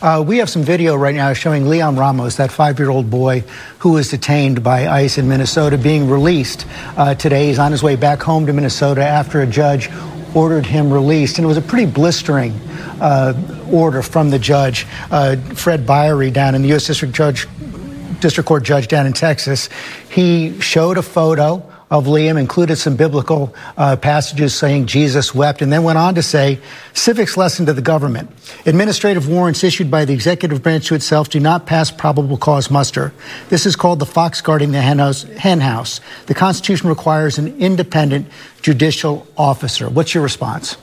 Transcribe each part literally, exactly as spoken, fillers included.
Uh, we have some video right now showing Leon Ramos, that five-year-old boy who was detained by ICE in Minnesota, being released uh, today. He's on his way back home to Minnesota after a judge ordered him released. And it was a pretty blistering uh, order from the judge, uh, Fred Biery, down in the U S District Judge, District Court judge down in Texas. He showed a photo of Liam, included some biblical uh, passages saying Jesus wept, and then went on to say, civics lesson to the government. Administrative warrants issued by the executive branch to itself do not pass probable cause muster. This is called the fox guarding the hen house. Hen house. The Constitution requires an independent judicial officer. What's your response?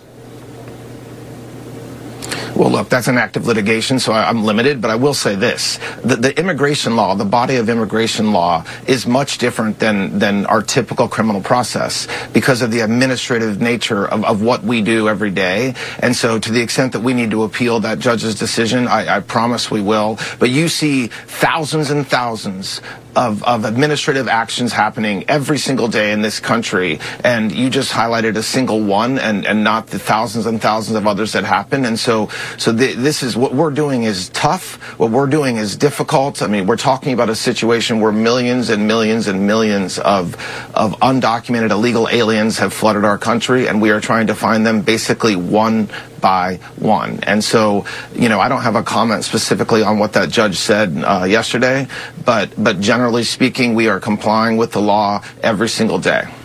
Well, look, that's an active litigation, so I'm limited, but I will say this. The, the immigration law, the body of immigration law, is much different than, than our typical criminal process because of the administrative nature of, of what we do every day. And so to the extent that we need to appeal that judge's decision, I, I promise we will. But you see thousands and thousands Of, of administrative actions happening every single day in this country, and you just highlighted a single one and, and not the thousands and thousands of others that happen. And so so th this is what we're doing is tough. What we're doing is difficult. I mean, we're talking about a situation where millions and millions and millions of, of undocumented illegal aliens have flooded our country, and we are trying to find them basically one by one. And so, you know, I don't have a comment specifically on what that judge said uh, yesterday, but but generally speaking, we are complying with the law every single day.